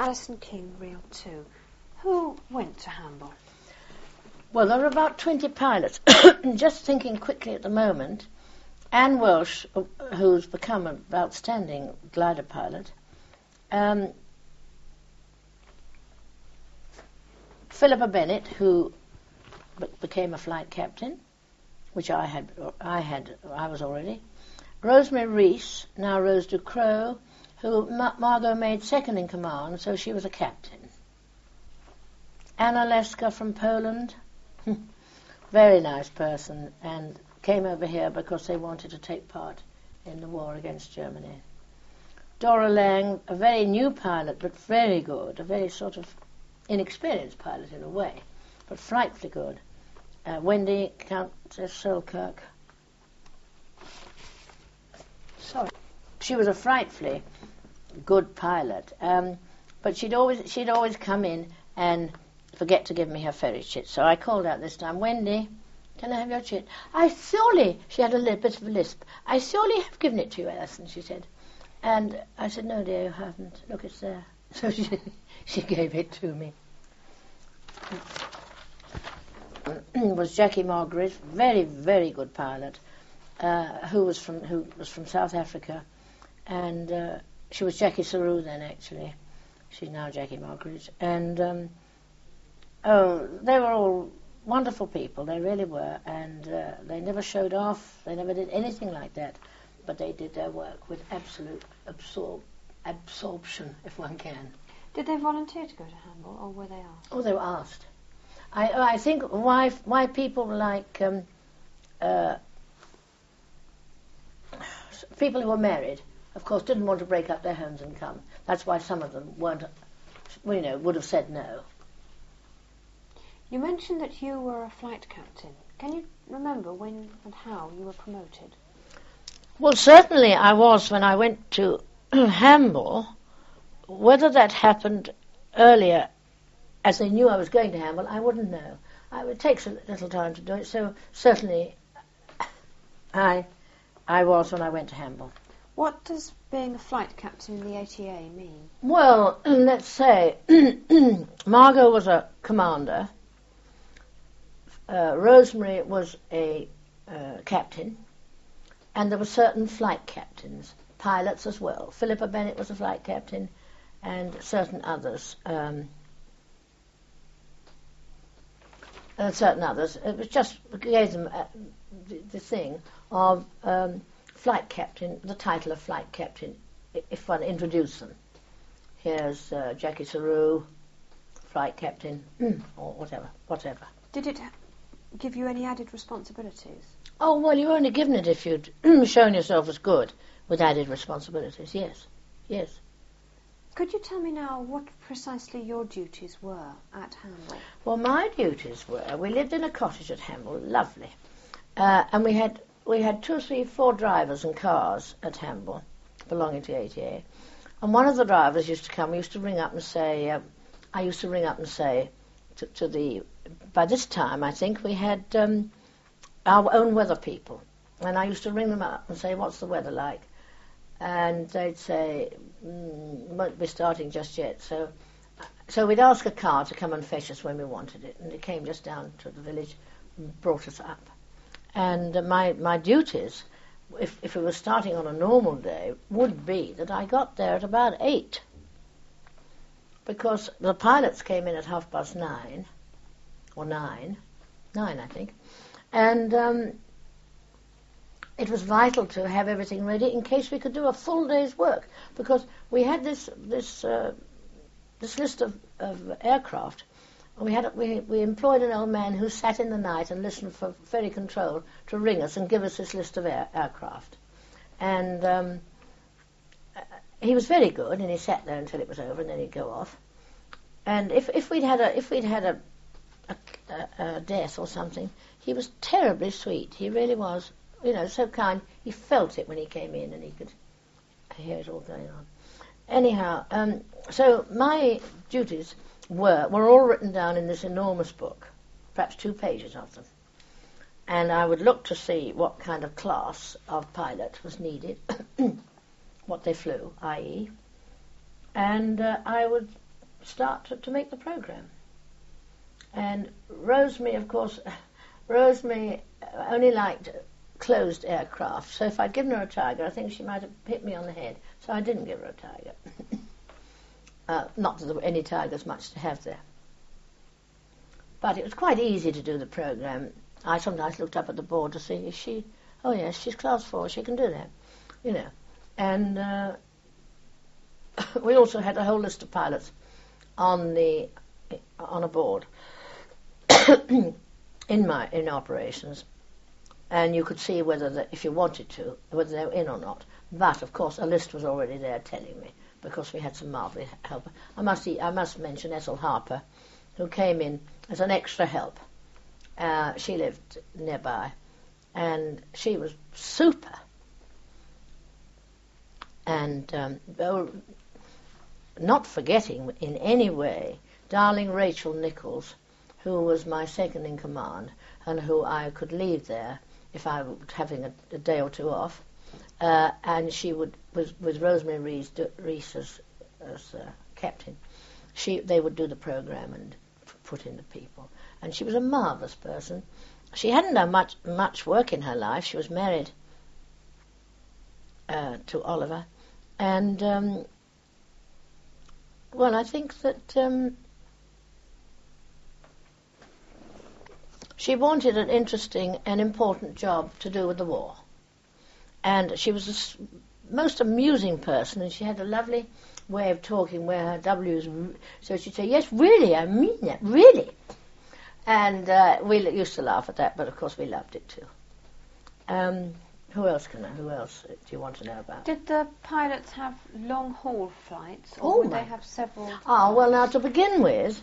Alison King Reel 2. Who went to Hamble? Well, there are about 20 pilots. Just thinking quickly at the moment, Anne Welsh, who's become an outstanding glider pilot, Philippa Bennett, who became a flight captain, which I was already. Rosemary Rees, now Rose Ducrot, who Margot made second in command, so she was a captain. Anna Leska from Poland, very nice person, and came over here because they wanted to take part in the war against Germany. Dora Lang, a very new pilot, but very good, a very sort of inexperienced pilot in a way, but frightfully good. Wendy Countess Selkirk. Sorry. She was a frightfully good pilot, but she'd always come in and forget to give me her ferry chit. So I called out this time, Wendy, can I have your chit? She had a little bit of a lisp. I surely have given it to you, Alison, she said. And I said, no, dear, you haven't. Look, it's there. So she gave it to me. Was Jackie Margaret, very, very good pilot, who was from South Africa, and she was Jackie Saru then, actually. She's now Jackie Margaret. And they were all wonderful people, they really were, and they never showed off, they never did anything like that, but they did their work with absolute absorption, if one can. Did they volunteer to go to Hamble, or were they asked? Oh, they were asked. I think why people like people who were married, of course, didn't want to break up their homes and come. That's why some of them would have said no. You mentioned that you were a flight captain. Can you remember when and how you were promoted? Well, certainly I was when I went to Hamble. Whether that happened earlier, as they knew I was going to Hamble, I wouldn't know. It takes a little time to do it, so certainly I was when I went to Hamble. What does being a flight captain in the ATA mean? Well, let's say Margot was a commander, Rosemary was a captain, and there were certain flight captains, pilots as well. Philippa Bennett was a flight captain, and certain others. It was just gave them the thing of flight captain, the title of flight captain, if one introduced them. Here's Jackie Saru, flight captain, or whatever. Did it give you any added responsibilities? Oh, well, you're only given it if you'd shown yourself as good with added responsibilities, yes. Could you tell me now what precisely your duties were at Hamble? Well, my duties were, we lived in a cottage at Hamble, lovely, and we had 2, 3, 4 drivers and cars at Hamble belonging to ATA, and one of the drivers used to come, we used to ring up and say, to the, by this time I think we had our own weather people, and I used to ring them up and say, what's the weather like? And they'd say, won't be starting just yet. So we'd ask a car to come and fetch us when we wanted it, and it came just down to the village and brought us up. And my duties, if it was starting on a normal day, would be that I got there at about 8, because the pilots came in at 9:30, or 9 I think, and it was vital to have everything ready in case we could do a full day's work, because we had this list of aircraft. We employed an old man who sat in the night and listened for ferry control to ring us and give us this list of aircraft. And he was very good, and he sat there until it was over, and then he'd go off. And if we'd had a death or something, he was terribly sweet. He really was. So kind. He felt it when he came in, and he could hear it all going on. Anyhow, so my duties were all written down in this enormous book, perhaps 2 pages of them. And I would look to see what kind of class of pilot was needed, what they flew, i.e. And I would start to make the programme. And Rosemary, of course, Rosemary only liked closed aircraft, so if I'd given her a Tiger, I think she might have hit me on the head. So I didn't give her a Tiger. Not that there were any Tigers much to have there. But it was quite easy to do the programme. I sometimes looked up at the board to see, is she... Oh, yes, she's class 4, she can do that, you know. And we also had a whole list of pilots on a board in operations, and you could see whether, if you wanted to, whether they were in or not. But, of course, a list was already there telling me, because we had some marvellous help. I must mention Ethel Harper, who came in as an extra help. She lived nearby, and she was super. And not forgetting in any way darling Rachel Nichols, who was my second in command, and who I could leave there if I was having a day or two off. And she would, with Rosemary Rees as captain, they would do the programme and put in the people. And she was a marvellous person. She hadn't done much work in her life. She was married to Oliver. And, well, I think that she wanted an interesting and important job to do with the war. And she was the most amusing person, and she had a lovely way of talking where her W's... So she'd say, yes, really, I mean that, really. And we used to laugh at that, but of course we loved it too. Who else do you want to know about? Did the pilots have long-haul flights, or would they have several? Well, now, to begin with,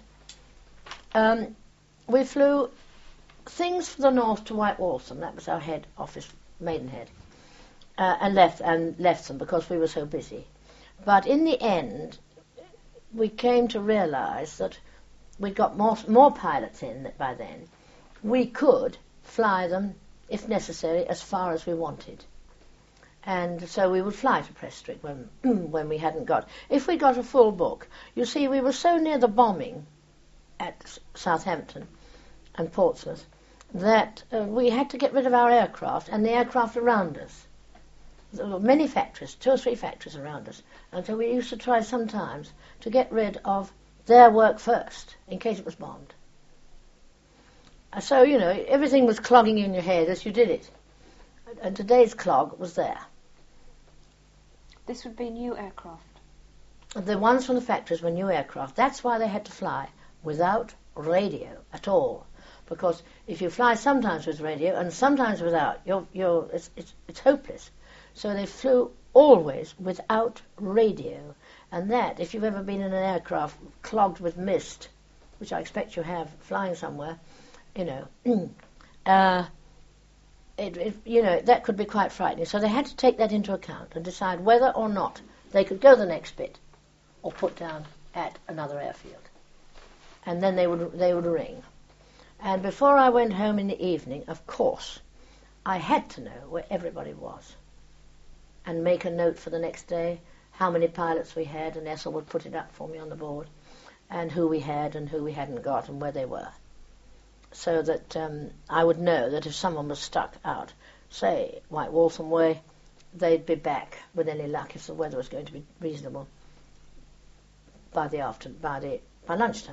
we flew things for the north to White Waltham. That was our head office, Maidenhead, and left them because we were so busy. But in the end, we came to realise that we'd got more pilots in by then. We could fly them, if necessary, as far as we wanted. And so we would fly to Prestwick when we hadn't got... If we got a full book, you see, we were so near the bombing at Southampton and Portsmouth that we had to get rid of our aircraft and the aircraft around us. There were many factories, 2 or 3 factories around us. And so we used to try sometimes to get rid of their work first, in case it was bombed. So, you know, everything was clogging in your head as you did it. And today's clog was there. This would be new aircraft? The ones from the factories were new aircraft. That's why they had to fly without radio at all. Because if you fly sometimes with radio and sometimes without, it's hopeless. So they flew always without radio. And that, if you've ever been in an aircraft clogged with mist, which I expect you have, flying somewhere, you know, that could be quite frightening. So they had to take that into account and decide whether or not they could go the next bit or put down at another airfield. And then they would ring. And before I went home in the evening, of course, I had to know where everybody was and make a note for the next day, how many pilots we had, and Ethel would put it up for me on the board, and who we had and who we hadn't got and where they were. So that I would know that if someone was stuck out, say, White Waltham way, they'd be back with any luck if the weather was going to be reasonable by lunchtime.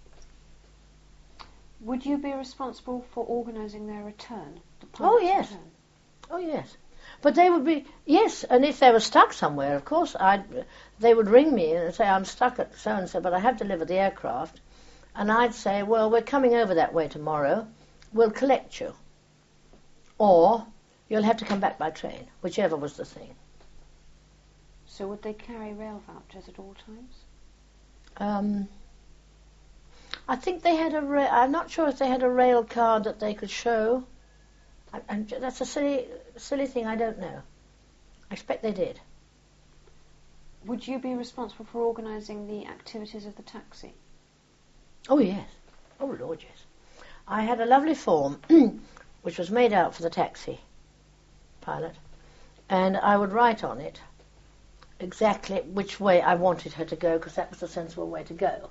Would you be responsible for organising their return? Oh, yes. Return? Oh, yes. But they would be, yes, and if they were stuck somewhere, of course, they would ring me and say, I'm stuck at so-and-so, but I have delivered the aircraft. And I'd say, well, we're coming over that way tomorrow. We'll collect you. Or you'll have to come back by train, whichever was the thing. So would they carry rail vouchers at all times? I think they had I'm not sure if they had a rail card that they could show. That's a silly thing, I don't know. I expect they did. Would you be responsible for organising the activities of the taxi? Oh, yes. Oh, Lord, yes. I had a lovely form which was made out for the taxi pilot, and I would write on it exactly which way I wanted her to go, because that was the sensible way to go.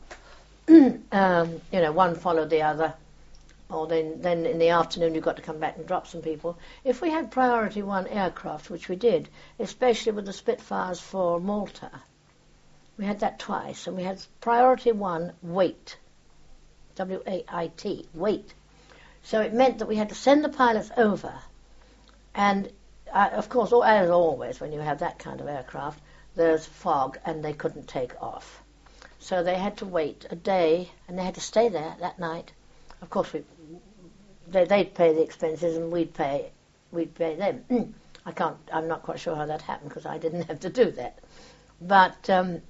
One followed the other, or then in the afternoon you've got to come back and drop some people. If we had priority 1 aircraft, which we did, especially with the Spitfires for Malta, we had that twice, and we had priority 1 wait, W-A-I-T, wait. So it meant that we had to send the pilots over, and of course, as always, when you have that kind of aircraft, there's fog and they couldn't take off. So they had to wait a day, and they had to stay there that night. Of course, they'd pay the expenses and we'd pay them. I'm not quite sure how that happened, because I didn't have to do that. But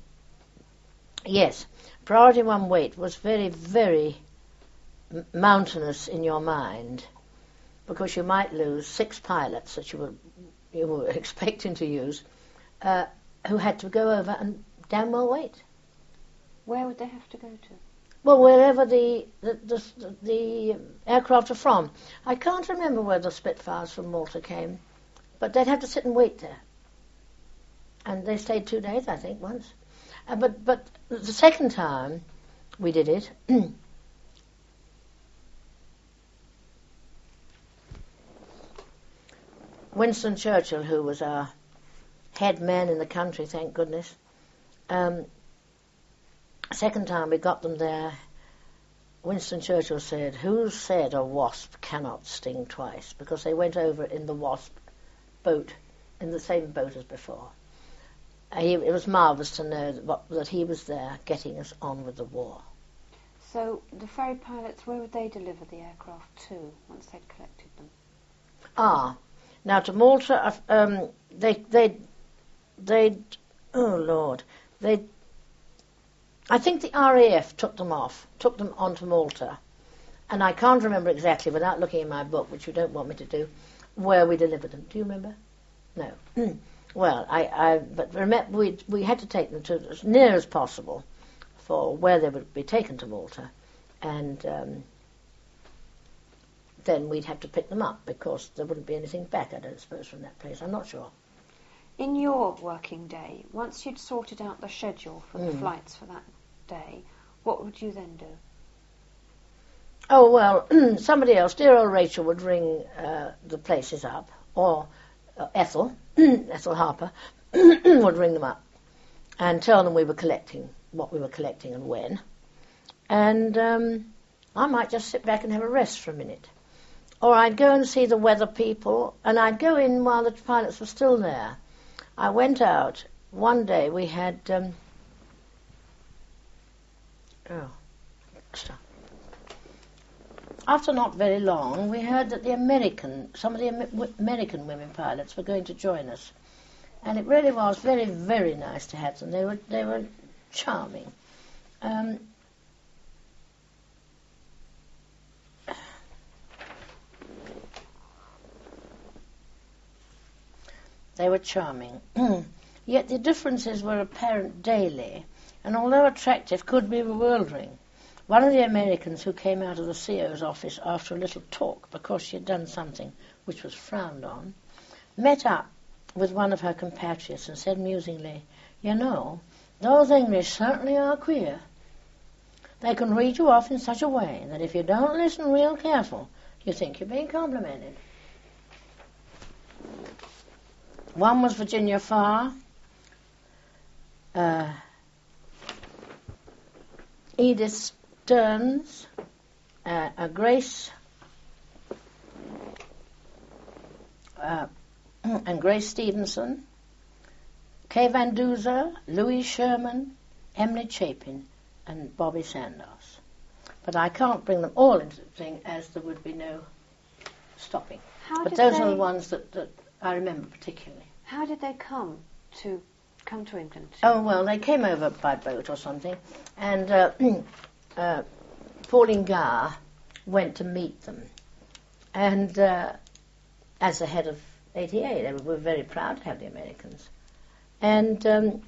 yes, priority 1 wait was very, very mountainous in your mind, because you might lose 6 pilots that you were expecting to use, who had to go over and damn well wait. Where would they have to go to? Well, wherever the aircraft are from. I can't remember where the Spitfires from Malta came, but they'd have to sit and wait there. And they stayed 2 days, I think, once. But the second time we did it, Winston Churchill, who was our head man in the country, thank goodness, second time we got them there, Winston Churchill said, "Who said a wasp cannot sting twice?" Because they went over in the wasp boat, in the same boat as before. It was marvellous to know that he was there getting us on with the war. So the ferry pilots, where would they deliver the aircraft to once they'd collected them? Now to Malta, I think the RAF took them on to Malta, and I can't remember exactly, without looking in my book, which you don't want me to do, where we delivered them. Do you remember? No. Well, but remember, we had to take them to as near as possible for where they would be taken to Malta, and then we'd have to pick them up, because there wouldn't be anything back, I don't suppose, from that place. I'm not sure. In your working day, once you'd sorted out the schedule for the flights for that day, what would you then do? Oh, well, somebody else, dear old Rachel, would ring the places up, or Ethel Harper, would ring them up and tell them we were collecting, what we were collecting and when. And I might just sit back and have a rest for a minute. Or I'd go and see the weather people, and I'd go in while the pilots were still there. I went out. One day we had... After not very long, we heard that some of the American women pilots were going to join us. And it really was very, very nice to have them. They were charming. They were charming. Yet the differences were apparent daily, and although attractive, could be bewildering. One of the Americans who came out of the CO's office after a little talk, because she had done something which was frowned on, met up with one of her compatriots and said musingly, "You know, those English certainly are queer. They can read you off in such a way that if you don't listen real careful, you think you're being complimented." One was Virginia Farr, Edith Stearns, Grace Stevenson, Kay Van Duzer, Louise Sherman, Emily Chapin, and Bobby Sandos. But I can't bring them all into the thing, as there would be no stopping. But those are the ones that I remember particularly. How did they come to England? Oh, well, they came over by boat or something, and Pauline Garr went to meet them. And as the head of ATA, they were very proud to have the Americans. And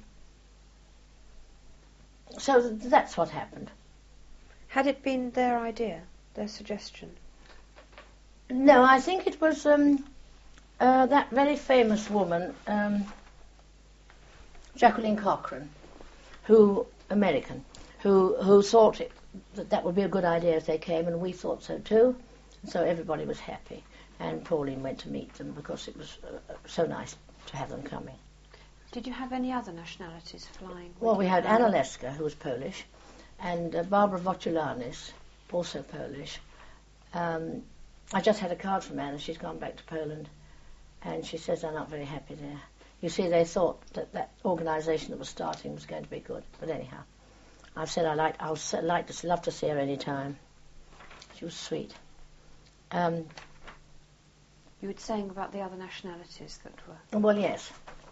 so that's what happened. Had it been their idea, their suggestion? No, I think it was that very famous woman, Jacqueline Cochran, American, who thought that would be a good idea if they came, and we thought so too. So everybody was happy, and Pauline went to meet them because it was so nice to have them coming. Did you have any other nationalities flying? Well, we had Anna Leska, who was Polish, and Barbara Wojtulanis, also Polish. I just had a card from Anna. She's gone back to Poland, and she says they're not very happy there. You see, they thought that organisation that was starting was going to be good. But anyhow, I've said love to see her any time. She was sweet. You were saying about the other nationalities that were... Well, yes.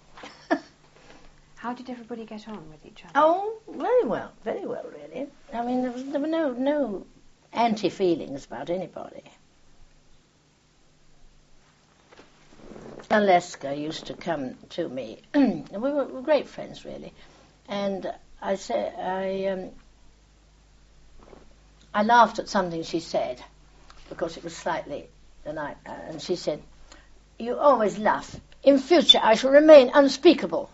How did everybody get on with each other? Oh, very well, really. I mean, there were no anti-feelings about anybody. Aleska used to come to me. We were great friends, really. And I laughed at something she said because it was slightly... And she said, "You always laugh. In future, I shall remain unspeakable."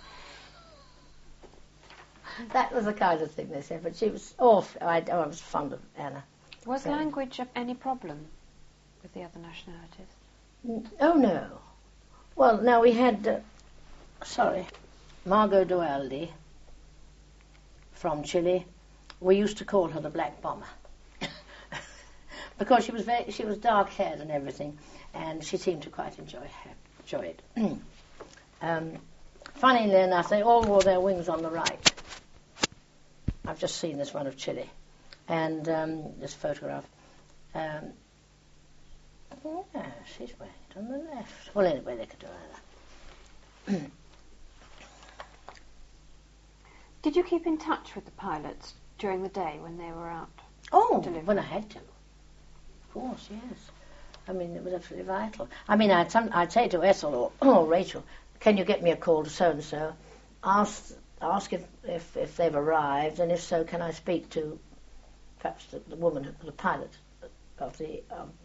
That was the kind of thing they said, but she was awful. I was fond of Anna. Was language any problem with the other nationalities? Oh, no. Well, now we had, Margot Dualdi from Chile. We used to call her the Black Bomber because she was dark-haired and everything, and she seemed to quite enjoy it. Funnily enough, they all wore their wings on the right. I've just seen this one of Chile, and this photograph. Yeah, she's wearing it on the left. Well, anyway, they could do either. Did you keep in touch with the pilots during the day when they were out? Oh, when I had to. Of course, yes. I mean, it was absolutely vital. I mean, I'd say to Ethel or Rachel, "Can you get me a call to so-and-so? Ask if they've arrived, and if so, can I speak to perhaps the woman, the pilot of the...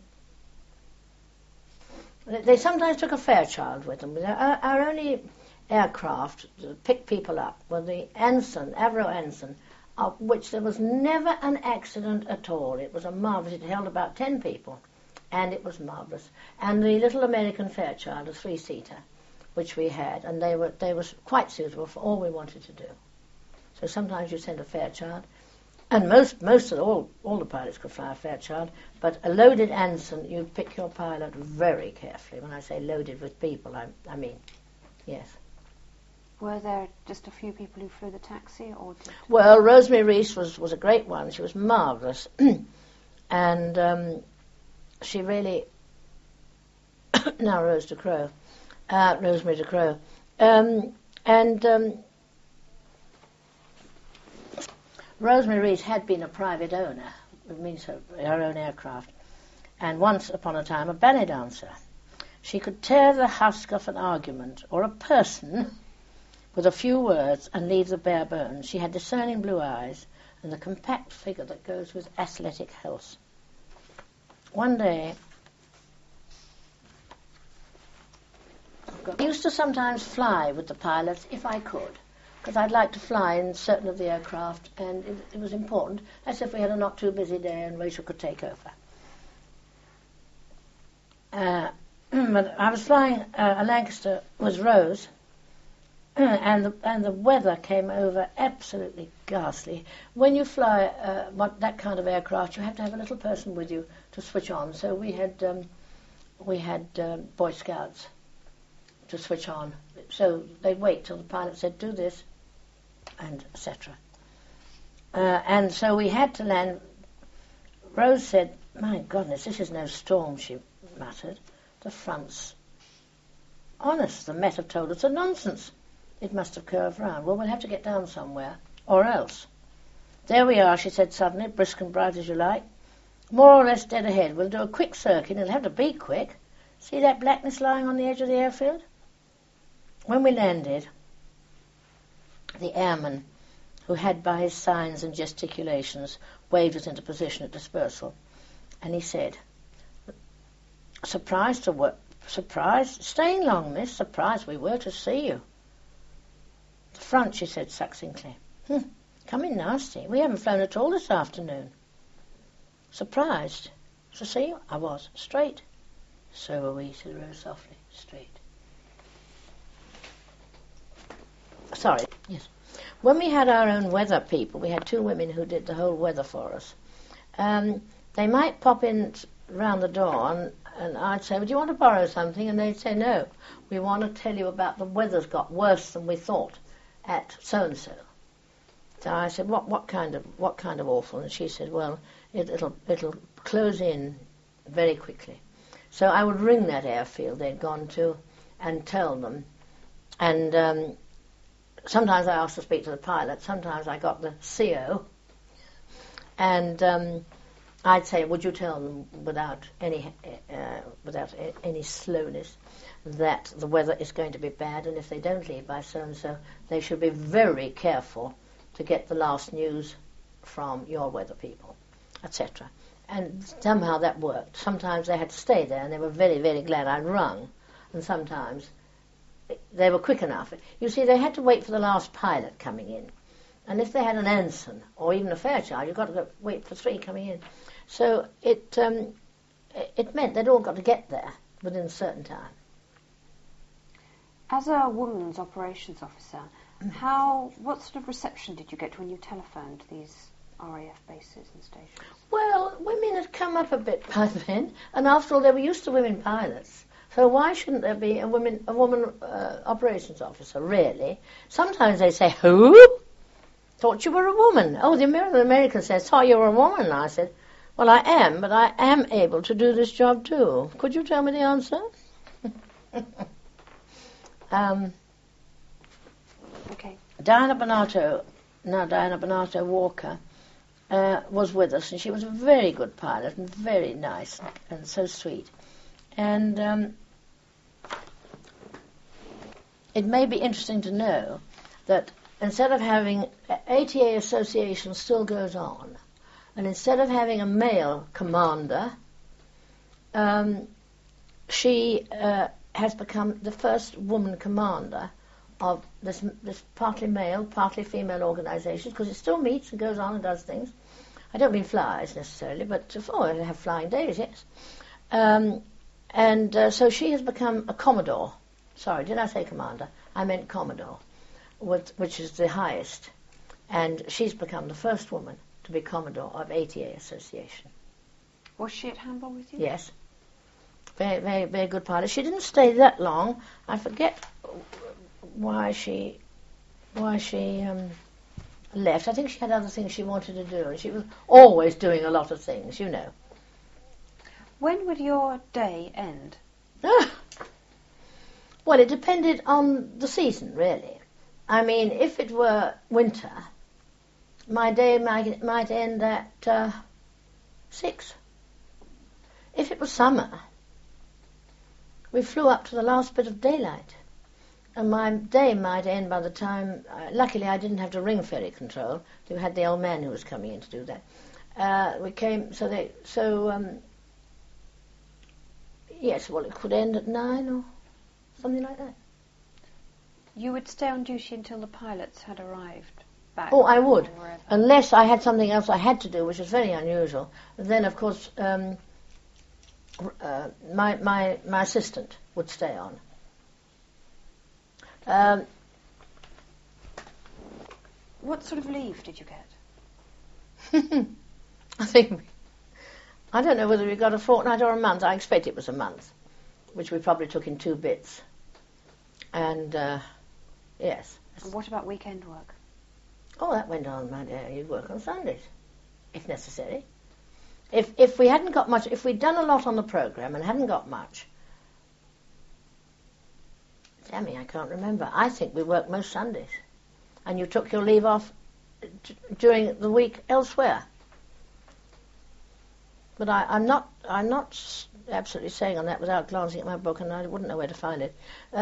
They sometimes took a Fairchild with them. Our only aircraft to pick people up were the Avro Anson, of which there was never an accident at all. It was a marvellous... It held about 10 people, and it was marvellous. And the little American Fairchild, a 3-seater, which we had, and they were quite suitable for all we wanted to do. So sometimes you send a Fairchild, and most of all the pilots could fly a Fairchild, but a loaded Anson, you pick your pilot very carefully. When I say loaded with people, I mean, yes. Were there just a few people who flew the taxi, or did... Well, Rosemary Reese was a great one. She was marvellous, and she really... now Rosemary de Croo. Rosemary Reese had been a private owner, which means her own aircraft, and once upon a time a ballet dancer. She could tear the husk off an argument or a person with a few words and leave the bare bones. She had discerning blue eyes and the compact figure that goes with athletic health. One day, I used to sometimes fly with the pilots if I could, because I'd like to fly in certain of the aircraft, and it was important, as if we had a not too busy day and Rachel could take over. But I was flying a Lancaster with Rose, and the weather came over absolutely ghastly. When you fly that kind of aircraft, you have to have a little person with you to switch on. So we had Boy Scouts to switch on. So they'd wait till the pilot said, "Do this," and etc. And so we had to land. Rose said, "My goodness, this is no storm," she muttered. "The front's honest. The Met have told us a nonsense. It must have curved round. Well, we'll have to get down somewhere, or else." "There we are," she said suddenly, brisk and bright as you like. "More or less dead ahead. We'll do a quick circuit. It'll have to be quick. See that blackness lying on the edge of the airfield?" When we landed, the airman, who had by his signs and gesticulations waved us into position at dispersal, and he said, "Surprised to staying long, miss. Surprised we were to see you." The front, she said succinctly. Coming nasty. We haven't flown at all this afternoon. Surprised. So see, I was. Straight. So were we, said Rose softly. Straight. Sorry. Yes. When we had our own weather people, we had 2 women who did the whole weather for us. They might pop in round the door and I'd say, "Would you want to borrow something?" And they'd say, "No, we want to tell you about the weather's got worse than we thought at so-and-so." So I said, what kind of awful? And she said, "Well, it'll close in very quickly." So I would ring that airfield they'd gone to and tell them. And sometimes I asked to speak to the pilot. Sometimes I got the CO. And I'd say, "Would you tell them without any slowness that the weather is going to be bad, and if they don't leave by so-and-so, they should be very careful to get the last news from your weather people," etc. And somehow that worked. Sometimes they had to stay there, and they were very, very glad I'd rung. And sometimes they were quick enough. You see, they had to wait for the last pilot coming in. And if they had an ensign, or even a Fairchild, you've got to wait for 3 coming in. So it meant they'd all got to get there within a certain time. As a woman's operations officer, what sort of reception did you get when you telephoned these RAF bases and stations? Well, women had come up a bit by then, and after all, they were used to women pilots. So why shouldn't there be a woman operations officer, really? Sometimes they say, "Who? Thought you were a woman." "Oh, the American says, thought you were a woman." I said, "Well, I am, but I am able to do this job too. Could you tell me the answer?" Okay. Diana Bonato Walker, was with us, and she was a very good pilot and very nice and so sweet. And it may be interesting to know that instead of having ATA Association still goes on, and instead of having a male commander, she has become the first woman commander of this partly male, partly female organisation, because it still meets and goes on and does things. I don't mean flies necessarily, but they have flying days, yes. So she has become a Commodore. Sorry, did I say commander? I meant Commodore, which is the highest. And she's become the first woman to be Commodore of ATA Association. Was she at Hamble with you? Yes. Very, very, very good pilot. She didn't stay that long. I forget why she left. I think she had other things she wanted to do, and she was always doing a lot of things, you know. When would your day end? Well, it depended on the season, really. I mean, if it were winter, my day might end at 6. If it was summer, we flew up to the last bit of daylight, and my day might end by the time... luckily, I didn't have to ring ferry control. We had the old man who was coming in to do that. Yes, well, it could end at 9 or something like that. You would stay on duty until the pilots had arrived back? Oh, I would, unless I had something else I had to do, which is very unusual. And then, of course, my assistant would stay on. What sort of leave did you get? I don't know whether we got a fortnight or a month. I expect it was a month, which we probably took in 2 bits. And, yes. And what about weekend work? Oh, that went on, my dear. You'd work on Sundays, if necessary. If we hadn't got much, if we'd done a lot on the programme and hadn't got much, Dammy, I can't remember. I think we worked most Sundays. And you took your leave off during the week elsewhere. But I'm not absolutely saying on that without glancing at my book, and I wouldn't know where to find it.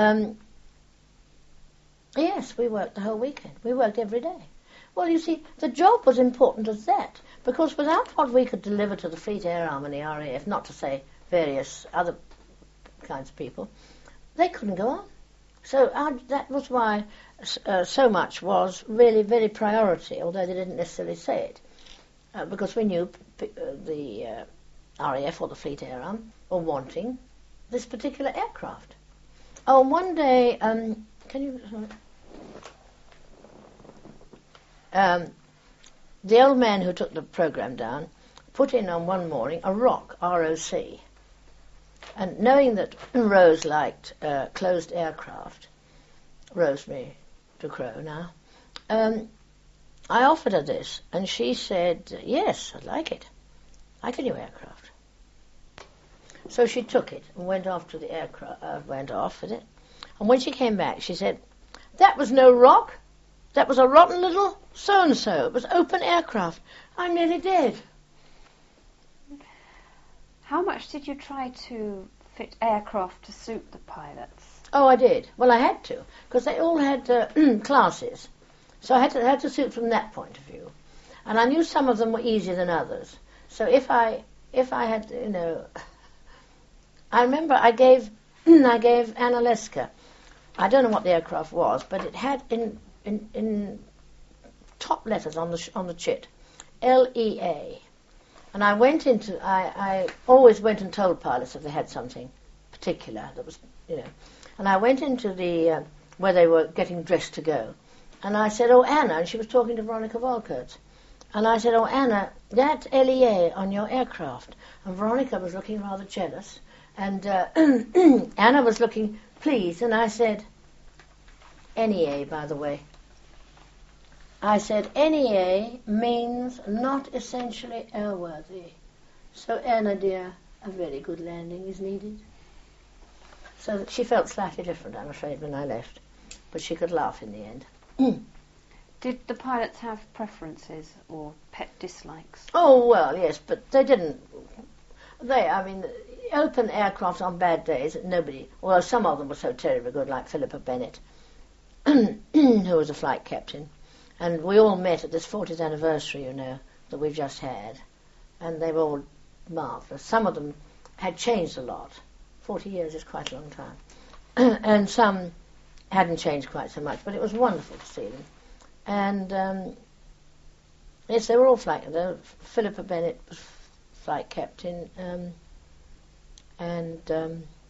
Yes, we worked the whole weekend. We worked every day. Well, you see, the job was important as that, because without what we could deliver to the Fleet Air Arm and the RAF, not to say various other kinds of people, they couldn't go on. So that was why so much was really very priority, although they didn't necessarily say it, because we knew the RAF or the Fleet Air Arm were wanting this particular aircraft. Oh, and one day, the old man who took the programme down put in on one morning a ROC, R-O-C. And knowing that Rose liked closed aircraft, Rosemary DuCrow now, I offered her this, and she said, yes, I'd like it. Like a new aircraft. So she took it and went off to the aircraft, went off with it. And when she came back, she said, that was no ROC. That was a rotten little so-and-so. It was open aircraft. I'm nearly dead. How much did you try to fit aircraft to suit the pilots? Oh, I did. Well, I had to, because they all had classes. So I had to suit from that point of view. And I knew some of them were easier than others. So if I had, I remember I gave Anna Leska, I don't know what the aircraft was, but it had in top letters on the chit, LEA. And I always went and told pilots if they had something particular that was, And I went into the where they were getting dressed to go, and I said, "Oh, Anna," and she was talking to Veronica Volkert, and I said, "Oh, Anna, that's LEA on your aircraft." And Veronica was looking rather jealous, and Anna was looking pleased, and I said, NEA, by the way. I said, NEA means not essentially airworthy. So, Anna, dear, a very good landing is needed. So she felt slightly different, I'm afraid, when I left. But she could laugh in the end. Did the pilots have preferences or pet dislikes? Oh, well, yes, but they didn't. Open aircraft on bad days, nobody, although some of them were so terribly good, like Philippa Bennett, who was a flight captain. And we all met at this 40th anniversary, that we've just had. And they were all marvellous. Some of them had changed a lot. 40 years is quite a long time. And some hadn't changed quite so much, but it was wonderful to see them. And, yes, they were all flight captains. Philippa Bennett was flight captain, and